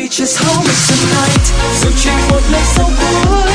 just hold me tonight. Dù chỉ một lần sau cuối